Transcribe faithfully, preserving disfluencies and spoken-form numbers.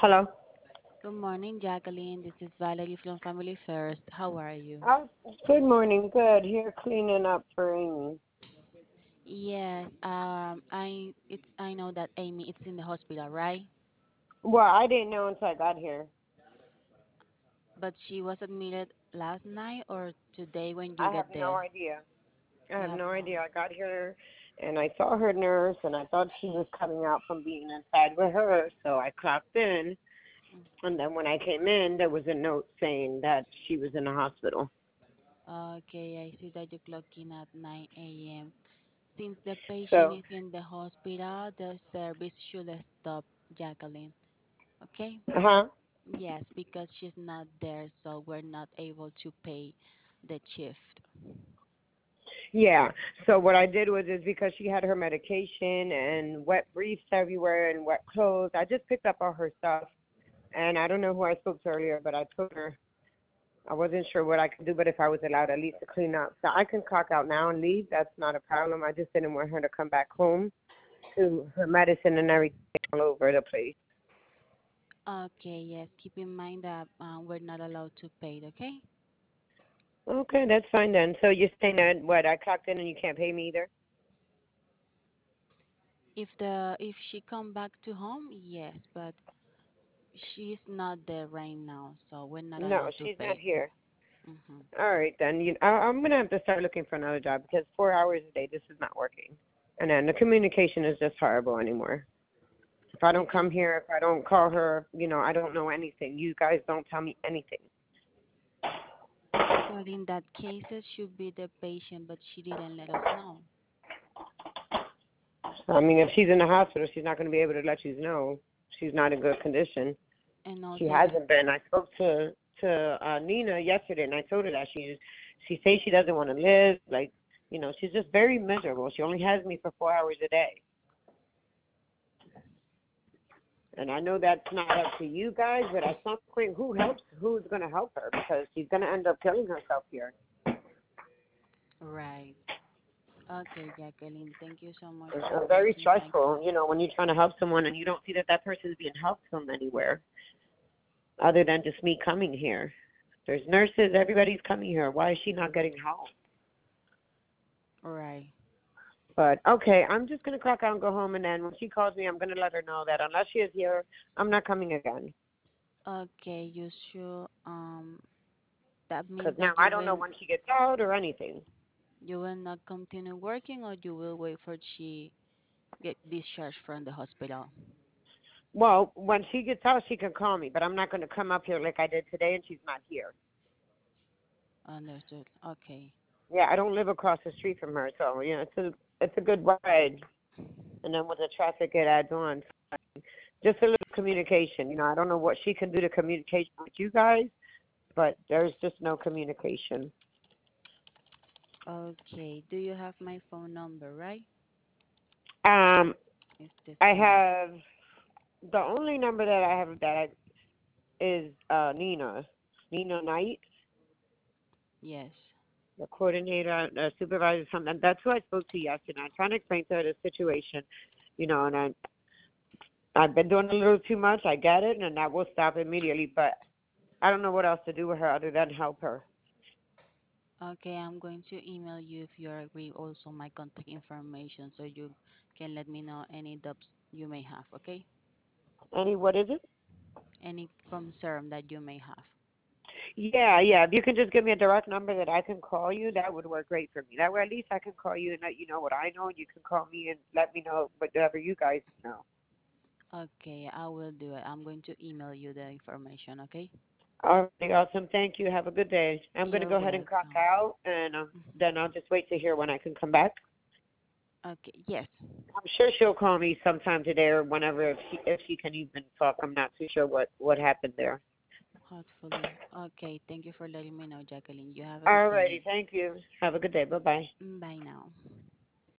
Hello. Good morning, Jacqueline. This is Valerie from Family First. How are you? Oh, good morning. Good. Here cleaning up for Amy. Yes, um, I it's I know that Amy it's in the hospital, right? Well, I didn't know until I got here. But she was admitted last night or today when you I have get no there. idea. I You have have no no. idea. I got here and I saw her nurse and I thought she was coming out from being inside with her, so I clocked in. And then when I came in, there was a note saying that she was in the hospital. Okay, I see that you clock in at nine a m. Since the patient So, is in the hospital, the service should stop, Jacqueline. Okay? uh huh. Yes, because she's not there, so we're not able to pay the shift. Yeah. So what I did was is because she had her medication and wet briefs everywhere and wet clothes, I just picked up all her stuff. And I don't know who I spoke to earlier, but I told her I wasn't sure what I could do, but if I was allowed at least to clean up. So I can clock out now and leave. That's not a problem. I just didn't want her to come back home to her medicine and everything all over the place. Okay, yes. Keep in mind that uh, we're not allowed to pay it, okay? Okay, that's fine then. So you're saying that what I clocked in and you can't pay me either? If the if she come back to home, yes, but she's not there right now, so we're not No, allowed to she's not pay. here. Mm-hmm. All right then. You, I, I'm gonna have to start looking for another job because four hours a day, this is not working. And then the communication is just horrible anymore. If I don't Okay. come here, if I don't call her, you know, I don't know anything. You guys don't tell me anything. But in that case, it should be the patient, but she didn't let us know. I mean, if she's in the hospital, she's not going to be able to let you know she's not in good condition. And She also the hasn't been. I spoke to to uh, Nina yesterday, and I told her that she she says she doesn't want to live. Like, you know, she's just very miserable. She only has me for four hours a day, and I know that's not up to you guys, but at some point, who helps? Who's going to help her? Because she's going to end up killing herself here. right. Okay, Jacqueline, thank you so much It's for uh, very taking my call. stressful, you know, when you're trying to help someone and you don't see that that person is being helped from anywhere other than just me coming here. There's nurses, everybody's coming here. Why is she not getting help? Right. But okay, I'm just gonna clock out and go home, and then when she calls me, I'm gonna let her know that unless she is here, I'm not coming again. Okay, you should um that Because means now that you I don't know will when she gets out or anything. you will not continue working or you will wait for she get discharged from the hospital. Well, when she gets out, she can call me, but I'm not gonna come up here like I did today, and she's not here. Understood. Okay. Yeah, I don't live across the street from her, so you know it's a it's a good ride. And then with the traffic, it adds on. Just a little communication. You know, I don't know what she can do to communicate with you guys, but there's just no communication. Okay. Do you have my phone number, right? Um, It's the I same. have the only number that I have that I, is uh, Nina, Nina Knight, Yes. the coordinator, the supervisor, something. That's who I spoke to yesterday. I'm trying to explain to her the situation, you know, and I I've been doing a little too much. I get it, and that will stop immediately. But I don't know what else to do with her other than help her. Okay, I'm going to email you if you agree also my contact information so you can let me know any doubts you may have, okay? Any, what is it? Any concern that you may have. Yeah, yeah. If you can just give me a direct number that I can call you, that would work great for me. That way, at least I can call you and let you know what I know, and you can call me and let me know whatever you guys know. Okay, I will do it. I'm going to email you the information, okay? All right, awesome. Thank you. Have a good day. I'm going to You're go ahead and clock welcome. out, and um, Mhm. then I'll just wait to hear when I can come back. Okay, yes, I'm sure she'll call me sometime today or whenever if she if she can even talk. I'm not too sure what what happened there. hopefully. Okay, thank you for letting me know, Jacqueline. You have a good All righty. day. Thank you. Have a good day. Bye bye. Mm, bye now.